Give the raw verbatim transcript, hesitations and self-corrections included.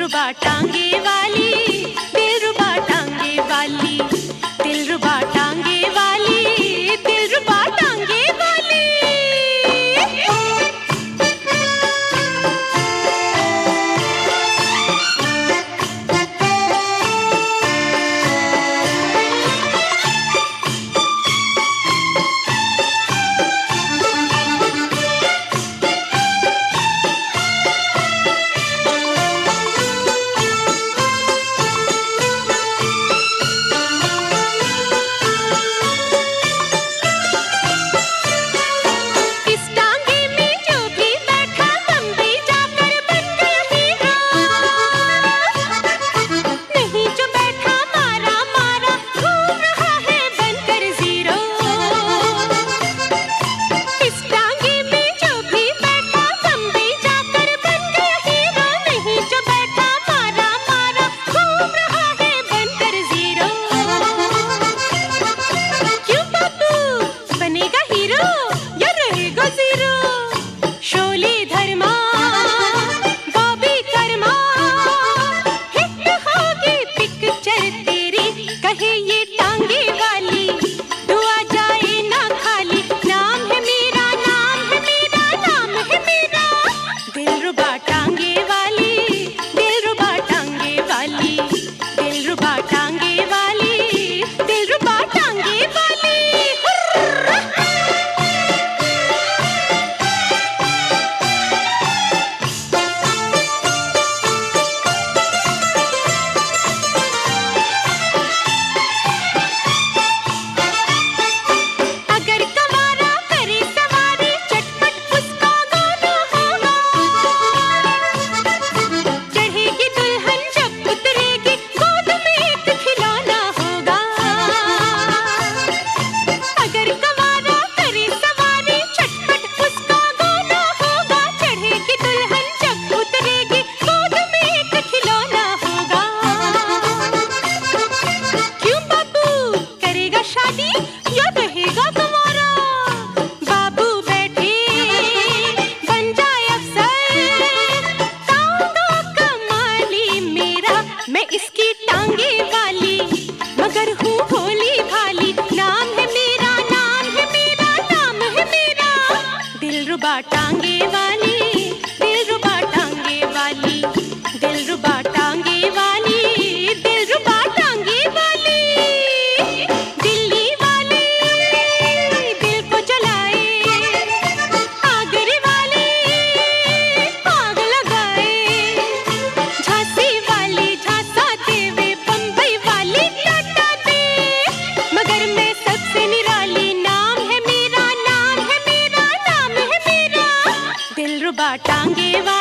दिलरुबा टांगे वाली, दिलरुबा टांगे वाली, दिलरुबा टांगे वाली, दिलरुबा टांगे वाली। दिलरुबा टांगे वाली, दिलरुबा टांगे वाली, दिलरुबा टांगे वाली, दिलरुबा टांगे वाली। दिल्ली वाली दिल को जलाए, आगरे वाली आग लगाए, झांसी वाली झांसा देवे, बम्बई वाली टाटा दे, मगर मैं सबसे निराली, नाम है मेरा, नाम है मेरा, नाम है मेरा, दिलरुबा टांगे वाली।